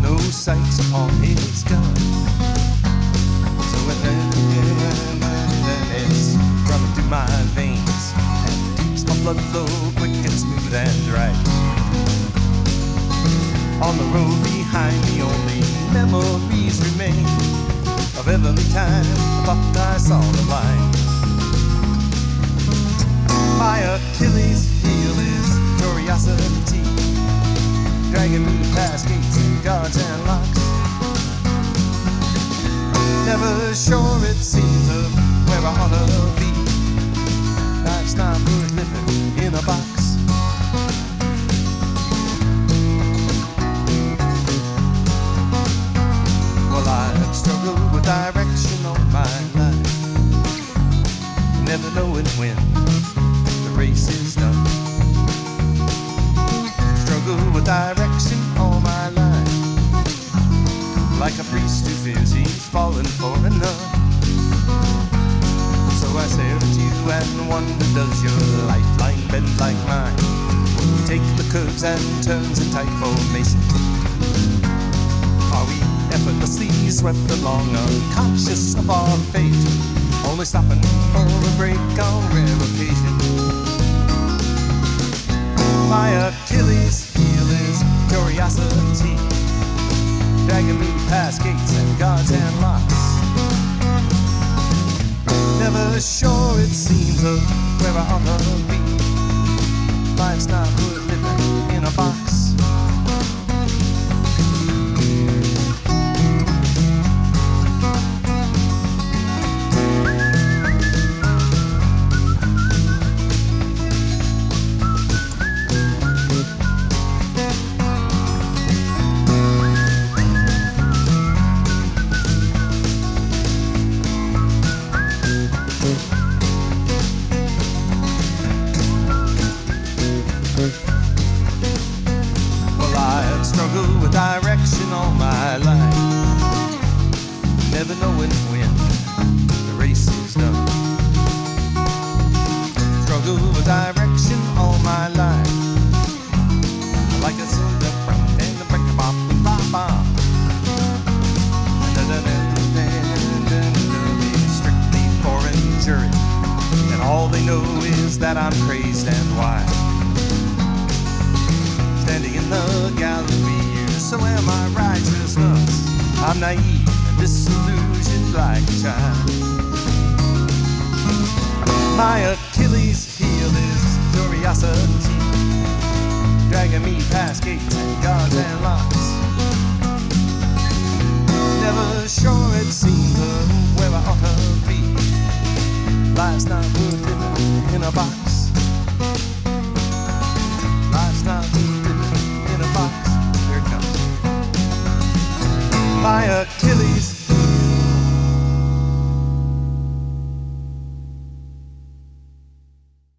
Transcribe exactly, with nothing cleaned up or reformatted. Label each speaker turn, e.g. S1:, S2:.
S1: no sights upon his gun. So when it's running through my veins and keeps my blood flow quick and smooth and right. On the road behind me, only memories remain of every time I thought I saw the light. My Achilles heel is curiosity, dragging me past gates and guards and locks. Never sure it seems of where I ought to be. Life's not worth living in a box. Well, I've struggled with direction all my life, never knowing when the race is done. Struggle with direction all my life, like a priest who fears he's fallen for a nun. So I stare at you and wonder, does your lifeline bend like mine? You take the curves and turns in tight formation. Are we effortlessly swept along, unconscious of our fate, only stopping for a break on rare occasion? My Achilles heel is curiosity, dragging me past gates and guards and locks. Never sure it seems of where I ought to be. Life's not worth living in a box. Well, I've struggled with direction all my life, never knowing when the race is done. Struggle with direction all my life, like a cylinder and the break bop and bop bop. Strictly foreign jury, and all they know is that I'm crazed and wild. Standing in the gallery, so am I righteousness. I'm naive and disillusioned like a child. My Achilles heel is curiosity, dragging me past gates and guards and locks.